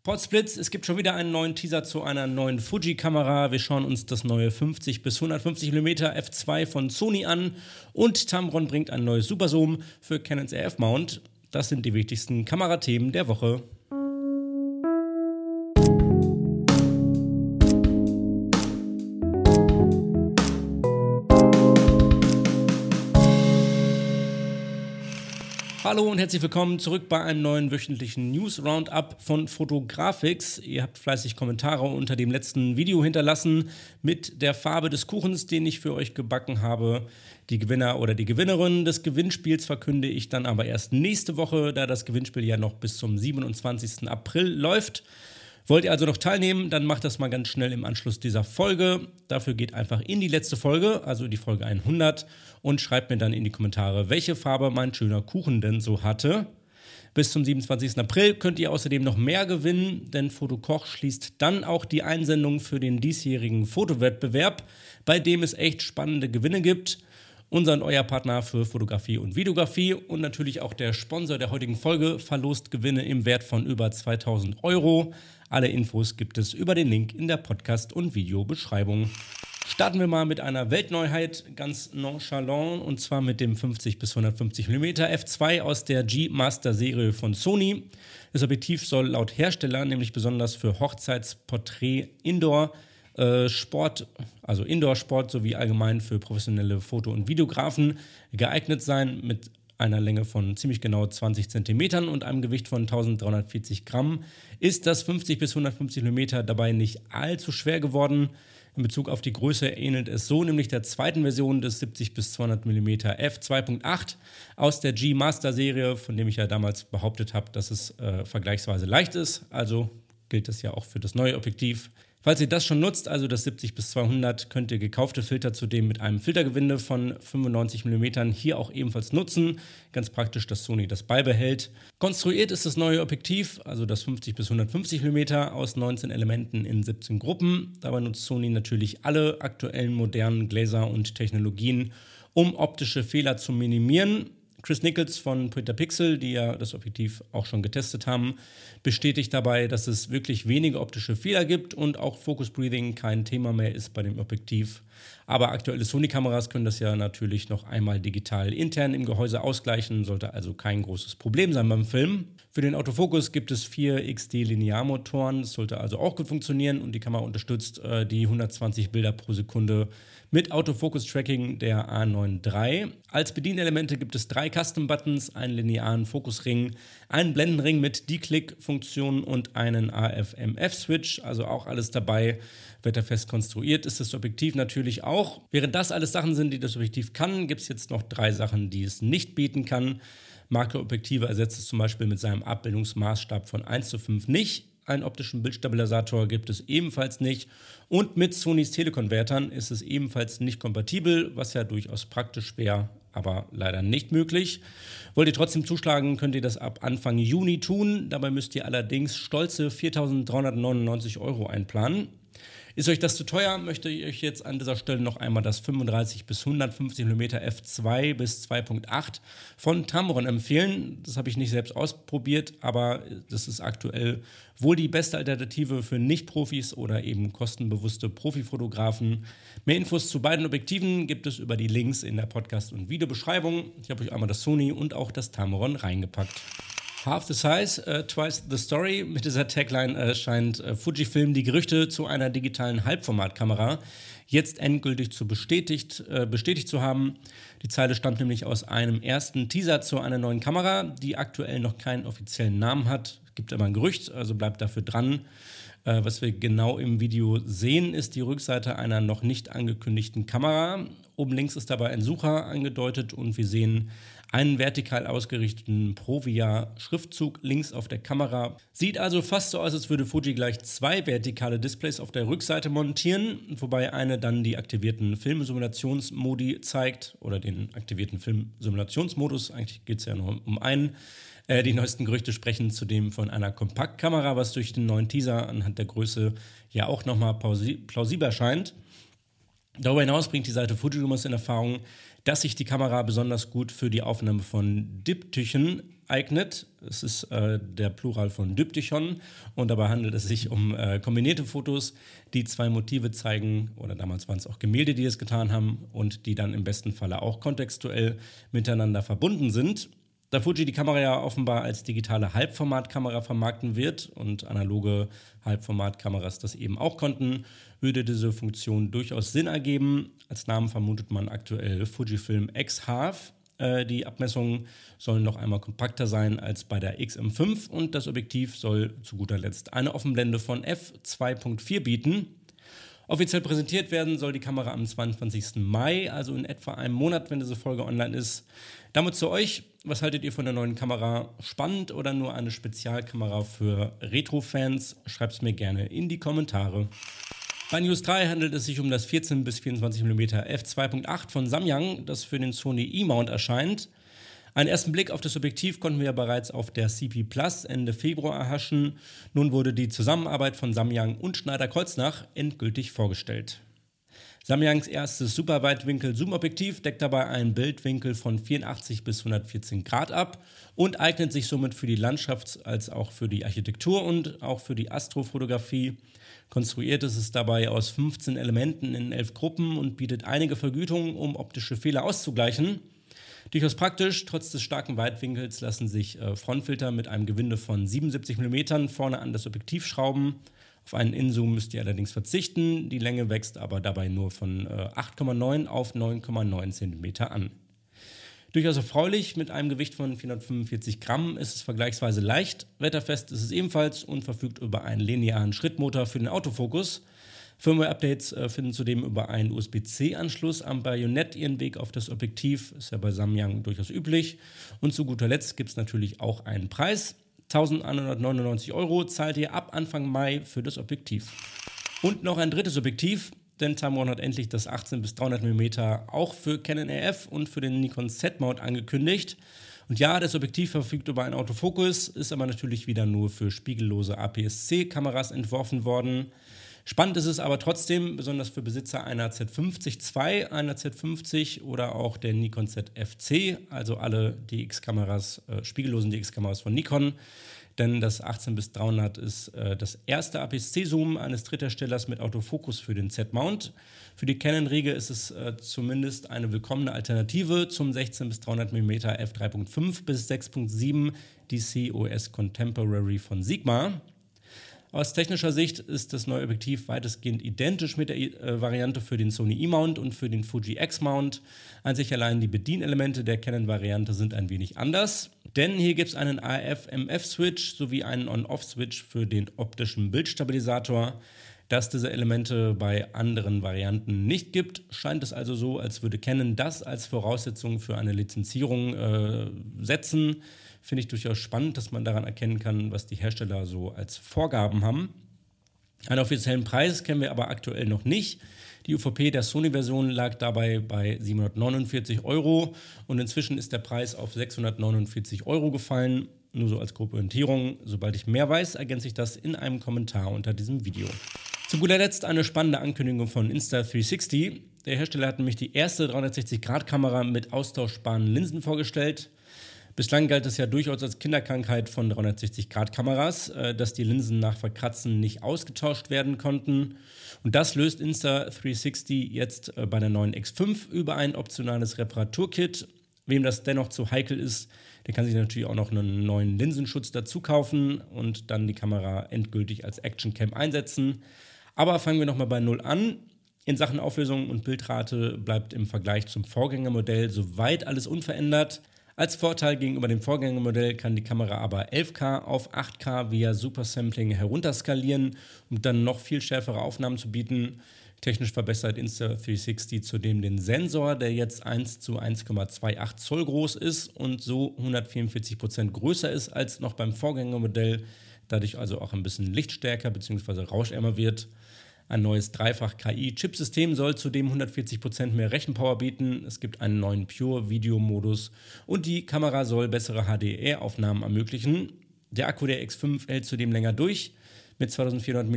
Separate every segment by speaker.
Speaker 1: Podsplitz, es gibt schon wieder einen neuen Teaser zu einer neuen Fuji-Kamera. Wir schauen uns das neue 50 bis 150 mm f2 von Sony an und Tamron bringt ein neues Superzoom für Canons RF-Mount. Das sind die wichtigsten Kamerathemen der Woche. Hallo und herzlich willkommen zurück bei einem neuen wöchentlichen News-Roundup von Fotografix. Ihr habt fleißig Kommentare unter dem letzten Video hinterlassen mit der Farbe des Kuchens, den ich für euch gebacken habe. Die Gewinner oder die Gewinnerin des Gewinnspiels verkünde ich dann aber erst nächste Woche, da das Gewinnspiel ja noch bis zum 27. April läuft. Wollt ihr also noch teilnehmen, dann macht das mal ganz schnell im Anschluss dieser Folge. Dafür geht einfach in die letzte Folge, also die Folge 100, und schreibt mir dann in die Kommentare, welche Farbe mein schöner Kuchen denn so hatte. Bis zum 27. April könnt ihr außerdem noch mehr gewinnen, denn Fotokoch schließt dann auch die Einsendung für den diesjährigen Fotowettbewerb, bei dem es echt spannende Gewinne gibt. Unser und euer Partner für Fotografie und Videografie und natürlich auch der Sponsor der heutigen Folge verlost Gewinne im Wert von über 2000 €. Alle Infos gibt es über den Link in der Podcast- und Videobeschreibung. Starten wir mal mit einer Weltneuheit, ganz nonchalant, und zwar mit dem 50 bis 150 mm f2 aus der G-Master-Serie von Sony. Das Objektiv soll laut Hersteller nämlich besonders für Hochzeitsporträt, Sport, also Indoor-Sport sowie allgemein für professionelle Foto- und Videografen geeignet sein, mit einer Länge von ziemlich genau 20 cm und einem Gewicht von 1340 Gramm, ist das 50 bis 150 mm dabei nicht allzu schwer geworden. In Bezug auf die Größe ähnelt es so nämlich der zweiten Version des 70 bis 200 mm f2.8 aus der G-Master-Serie, von dem ich ja damals behauptet habe, dass es vergleichsweise leicht ist. Also gilt das ja auch für das neue Objektiv. Falls ihr das schon nutzt, also das 70 bis 200, könnt ihr gekaufte Filter zudem mit einem Filtergewinde von 95 mm hier auch ebenfalls nutzen. Ganz praktisch, dass Sony das beibehält. Konstruiert ist das neue Objektiv, also das 50 bis 150 mm, aus 19 Elementen in 17 Gruppen. Dabei nutzt Sony natürlich alle aktuellen modernen Gläser und Technologien, um optische Fehler zu minimieren. Chris Nichols von Petapixel, die ja das Objektiv auch schon getestet haben, bestätigt dabei, dass es wirklich wenige optische Fehler gibt und auch Focus Breathing kein Thema mehr ist bei dem Objektiv. Aber aktuelle Sony-Kameras können das ja natürlich noch einmal digital intern im Gehäuse ausgleichen, sollte also kein großes Problem sein beim Film. Für den Autofokus gibt es 4 XD-Linearmotoren, das sollte also auch gut funktionieren und die Kamera unterstützt die 120 Bilder pro Sekunde mit Autofokus-Tracking der A9 III. Als Bedienelemente gibt es 3 Custom-Buttons, einen linearen Fokusring, einen Blendenring mit D-Click-Funktion und einen AF-MF-Switch, also auch alles dabei. Wetterfest konstruiert ist das Objektiv natürlich auch. Während das alles Sachen sind, die das Objektiv kann, gibt es jetzt noch 3 Sachen, die es nicht bieten kann. Makroobjektive ersetzt es zum Beispiel mit seinem Abbildungsmaßstab von 1:5 nicht. Einen optischen Bildstabilisator gibt es ebenfalls nicht. Und mit Sonys Telekonvertern ist es ebenfalls nicht kompatibel, was ja durchaus praktisch wäre, aber leider nicht möglich. Wollt ihr trotzdem zuschlagen, könnt ihr das ab Anfang Juni tun. Dabei müsst ihr allerdings stolze 4.399 € einplanen. Ist euch das zu teuer, möchte ich euch jetzt an dieser Stelle noch einmal das 35 bis 150 mm f2 bis 2.8 von Tamron empfehlen. Das habe ich nicht selbst ausprobiert, aber das ist aktuell wohl die beste Alternative für Nicht-Profis oder eben kostenbewusste Profifotografen. Mehr Infos zu beiden Objektiven gibt es über die Links in der Podcast- und Videobeschreibung. Ich habe euch einmal das Sony und auch das Tamron reingepackt. Half the size, twice the story. Mit dieser Tagline scheint Fujifilm die Gerüchte zu einer digitalen Halbformatkamera jetzt endgültig bestätigt zu haben. Die Zeile stammt nämlich aus einem ersten Teaser zu einer neuen Kamera, die aktuell noch keinen offiziellen Namen hat. Es gibt aber ein Gerücht, also bleibt dafür dran. Was wir genau im Video sehen, ist die Rückseite einer noch nicht angekündigten Kamera. Oben links ist dabei ein Sucher angedeutet und wir sehen einen vertikal ausgerichteten Provia-Schriftzug links auf der Kamera. Sieht also fast so aus, als würde Fuji gleich 2 vertikale Displays auf der Rückseite montieren, wobei eine dann die aktivierten Filmsimulationsmodi zeigt oder den aktivierten Filmsimulationsmodus. Eigentlich geht es ja nur um einen. Die neuesten Gerüchte sprechen zudem von einer Kompaktkamera, was durch den neuen Teaser anhand der Größe ja auch nochmal plausibler scheint. Darüber hinaus bringt die Seite Fujifilm in Erfahrung, dass sich die Kamera besonders gut für die Aufnahme von Diptychen, eignet. Es ist der Plural von Diptychon und dabei handelt es sich um kombinierte Fotos, die zwei Motive zeigen, oder damals waren es auch Gemälde, die es getan haben und die dann im besten Falle auch kontextuell miteinander verbunden sind. Da Fuji die Kamera ja offenbar als digitale Halbformatkamera vermarkten wird und analoge Halbformatkameras das eben auch konnten, würde diese Funktion durchaus Sinn ergeben. Als Namen vermutet man aktuell Fujifilm X-Half. Die Abmessungen sollen noch einmal kompakter sein als bei der XM5 und das Objektiv soll zu guter Letzt eine Offenblende von f2.4 bieten. Offiziell präsentiert werden soll die Kamera am 22. Mai, also in etwa einem Monat, wenn diese Folge online ist. Damit zu euch, was haltet ihr von der neuen Kamera? Spannend oder nur eine Spezialkamera für Retro-Fans? Schreibt es mir gerne in die Kommentare. Bei News 3 handelt es sich um das 14 bis 24 mm f2.8 von Samyang, das für den Sony E-Mount erscheint. Einen ersten Blick auf das Objektiv konnten wir ja bereits auf der CP Plus Ende Februar erhaschen. Nun wurde die Zusammenarbeit von Samyang und Schneider-Kreuznach endgültig vorgestellt. Samyangs erstes Superweitwinkel-Zoom-Objektiv deckt dabei einen Bildwinkel von 84 bis 114 Grad ab und eignet sich somit für die Landschafts- als auch für die Architektur und auch für die Astrofotografie. Konstruiert ist es dabei aus 15 Elementen in 11 Gruppen und bietet einige Vergütungen, um optische Fehler auszugleichen. Durchaus praktisch, trotz des starken Weitwinkels lassen sich Frontfilter mit einem Gewinde von 77 mm vorne an das Objektiv schrauben. Auf einen Inzoom müsst ihr allerdings verzichten, die Länge wächst aber dabei nur von 8,9 auf 9,9 cm an. Durchaus erfreulich, mit einem Gewicht von 445 Gramm ist es vergleichsweise leicht, wetterfest ist es ebenfalls und verfügt über einen linearen Schrittmotor für den Autofokus. Firmware-Updates finden zudem über einen USB-C-Anschluss am Bajonett ihren Weg auf das Objektiv, ist ja bei Samyang durchaus üblich. Und zu guter Letzt gibt es natürlich auch einen Preis. 1.199 € zahlt ihr ab Anfang Mai für das Objektiv. Und noch ein drittes Objektiv, denn Tamron hat endlich das 18 bis 300 mm auch für Canon RF und für den Nikon Z-Mount angekündigt. Und ja, das Objektiv verfügt über einen Autofokus, ist aber natürlich wieder nur für spiegellose APS-C-Kameras entworfen worden. Spannend ist es aber trotzdem, besonders für Besitzer einer Z50-II, einer Z50 oder auch der Nikon ZF-C, also alle DX-Kameras, spiegellosen DX-Kameras von Nikon. Denn das 18 bis 300 ist das erste APS-C-Zoom eines Drittherstellers mit Autofokus für den Z-Mount. Für die Canon-Riege ist es zumindest eine willkommene Alternative zum 16 bis 300 mm f3.5 bis 6.7 DCOS Contemporary von Sigma. Aus technischer Sicht ist das neue Objektiv weitestgehend identisch mit der Variante für den Sony E-Mount und für den Fuji X-Mount. An sich allein die Bedienelemente der Canon-Variante sind ein wenig anders. Denn hier gibt es einen AF-MF-Switch sowie einen On-Off-Switch für den optischen Bildstabilisator. Da es diese Elemente bei anderen Varianten nicht gibt, scheint es also so, als würde Canon das als Voraussetzung für eine Lizenzierung setzen. Finde ich durchaus spannend, dass man daran erkennen kann, was die Hersteller so als Vorgaben haben. Einen offiziellen Preis kennen wir aber aktuell noch nicht. Die UVP der Sony-Version lag dabei bei 749 € und inzwischen ist der Preis auf 649 € gefallen. Nur so als grobe Orientierung. Sobald ich mehr weiß, ergänze ich das in einem Kommentar unter diesem Video. Zu guter Letzt eine spannende Ankündigung von Insta360. Der Hersteller hat nämlich die erste 360-Grad-Kamera mit austauschbaren Linsen vorgestellt. Bislang galt es ja durchaus als Kinderkrankheit von 360-Grad-Kameras, dass die Linsen nach Verkratzen nicht ausgetauscht werden konnten. Und das löst Insta360 jetzt bei der neuen X5 über ein optionales Reparaturkit. Wem das dennoch zu heikel ist, der kann sich natürlich auch noch einen neuen Linsenschutz dazu kaufen und dann die Kamera endgültig als Actioncam einsetzen. Aber fangen wir nochmal bei Null an. In Sachen Auflösung und Bildrate bleibt im Vergleich zum Vorgängermodell soweit alles unverändert. Als Vorteil gegenüber dem Vorgängermodell kann die Kamera aber 11K auf 8K via Supersampling herunterskalieren, um dann noch viel schärfere Aufnahmen zu bieten. Technisch verbessert Insta360 zudem den Sensor, der jetzt 1 zu 1,28 Zoll groß ist und so 144% größer ist als noch beim Vorgängermodell, dadurch also auch ein bisschen lichtstärker bzw. rauschärmer wird. Ein neues Dreifach-KI-Chipsystem soll zudem 140% mehr Rechenpower bieten. Es gibt einen neuen Pure-Video-Modus und die Kamera soll bessere HDR-Aufnahmen ermöglichen. Der Akku der X5 hält zudem länger durch. Mit 2400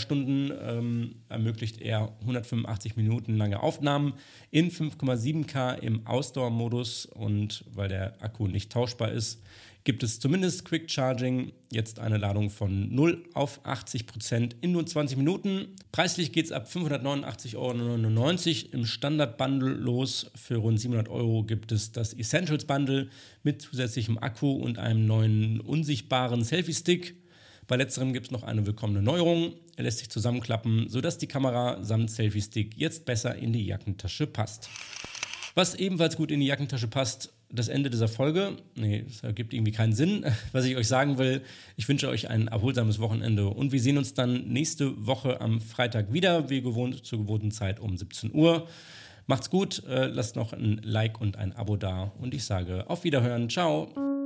Speaker 1: mAh ermöglicht er 185 Minuten lange Aufnahmen in 5,7K im Ausdauermodus und weil der Akku nicht tauschbar ist, gibt es zumindest Quick Charging. Jetzt eine Ladung von 0 auf 80% in nur 20 Minuten. Preislich geht es ab 589,99 € im Standard-Bundle los. Für rund 700 € gibt es das Essentials-Bundle mit zusätzlichem Akku und einem neuen unsichtbaren Selfie-Stick. Bei letzterem gibt es noch eine willkommene Neuerung. Er lässt sich zusammenklappen, sodass die Kamera samt Selfie-Stick jetzt besser in die Jackentasche passt. Was ebenfalls gut in die Jackentasche passt, das Ende dieser Folge. Nee, das ergibt irgendwie keinen Sinn. Was ich euch sagen will, ich wünsche euch ein erholsames Wochenende und wir sehen uns dann nächste Woche am Freitag wieder, wie gewohnt, zur gewohnten Zeit um 17 Uhr. Macht's gut, lasst noch ein Like und ein Abo da und ich sage auf Wiederhören. Ciao.